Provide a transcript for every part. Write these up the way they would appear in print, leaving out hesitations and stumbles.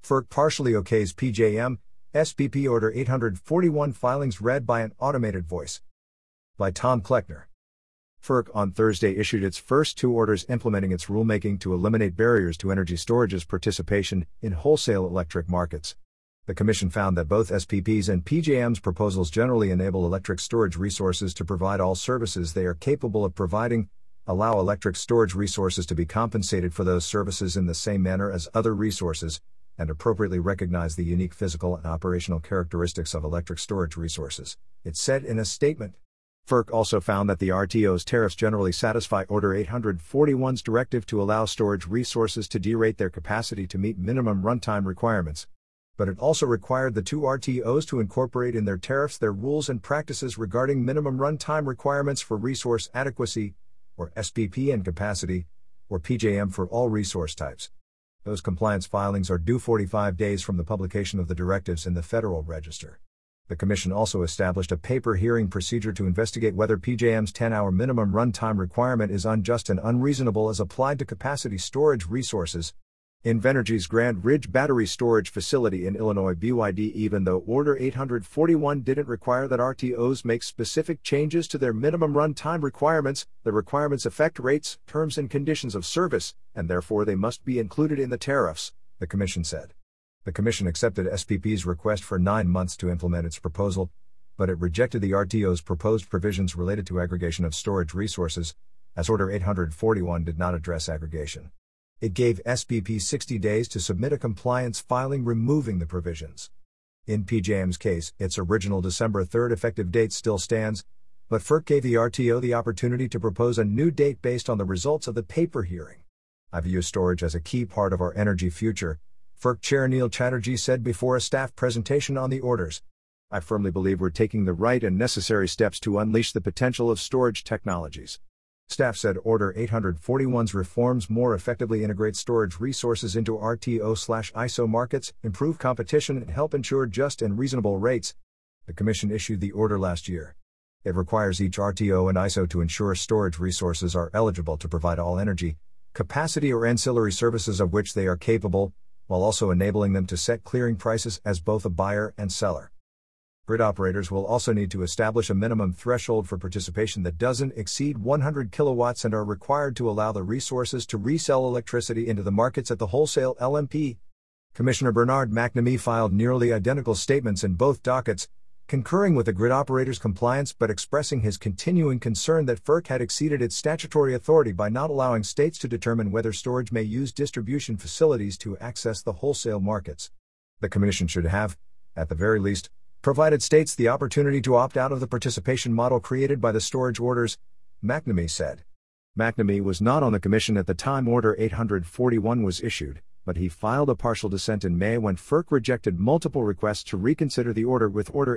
FERC partially okays PJM, SPP Order 841 filings read by an automated voice. By Tom Kleckner. FERC on Thursday issued its first two orders implementing its rulemaking to eliminate barriers to energy storage's participation in wholesale electric markets. The Commission found that both SPP's and PJM's proposals generally enable electric storage resources to provide all services they are capable of providing, allow electric storage resources to be compensated for those services in the same manner as other resources, and appropriately recognize the unique physical and operational characteristics of electric storage resources, it said in a statement. FERC also found that the RTO's tariffs generally satisfy Order 841's directive to allow storage resources to derate their capacity to meet minimum runtime requirements. But it also required the two RTOs to incorporate in their tariffs their rules and practices regarding minimum runtime requirements for resource adequacy, or SPP, and capacity, or PJM, for all resource types. Those compliance filings are due 45 days from the publication of the directives in the Federal Register. The Commission also established a paper hearing procedure to investigate whether PJM's 10-hour minimum runtime requirement is unjust and unreasonable as applied to capacity storage resources. Invenergy's Grand Ridge Battery Storage Facility in Illinois BYD. Even though Order 841 didn't require that RTOs make specific changes to their minimum runtime requirements, the requirements affect rates, terms and conditions of service, and therefore they must be included in the tariffs, the Commission said. The Commission accepted SPP's request for 9 months to implement its proposal, but it rejected the RTO's proposed provisions related to aggregation of storage resources, as Order 841 did not address aggregation. It gave SPP 60 days to submit a compliance filing removing the provisions. In PJM's case, its original December 3 effective date still stands, but FERC gave the RTO the opportunity to propose a new date based on the results of the paper hearing. I view storage as a key part of our energy future, FERC Chair Neil Chatterjee said before a staff presentation on the orders. I firmly believe we're taking the right and necessary steps to unleash the potential of storage technologies. Staff said Order 841's reforms more effectively integrate storage resources into RTO/ISO markets, improve competition, and help ensure just and reasonable rates. The Commission issued the order last year. It requires each RTO and ISO to ensure storage resources are eligible to provide all energy, capacity, or ancillary services of which they are capable, while also enabling them to set clearing prices as both a buyer and seller. Grid operators will also need to establish a minimum threshold for participation that doesn't exceed 100 kilowatts and are required to allow the resources to resell electricity into the markets at the wholesale LMP. Commissioner Bernard McNamee filed nearly identical statements in both dockets, concurring with the grid operators' compliance but expressing his continuing concern that FERC had exceeded its statutory authority by not allowing states to determine whether storage may use distribution facilities to access the wholesale markets. The Commission should have, at the very least, provided states the opportunity to opt out of the participation model created by the storage orders, McNamee said. McNamee was not on the Commission at the time Order 841 was issued, but he filed a partial dissent in May when FERC rejected multiple requests to reconsider the order with Order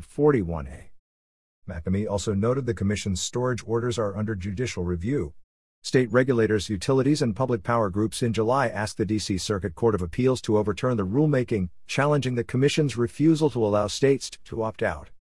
841A. McNamee also noted the Commission's storage orders are under judicial review. State regulators, utilities, and public power groups in July asked the D.C. Circuit Court of Appeals to overturn the rulemaking, challenging the Commission's refusal to allow states to opt out.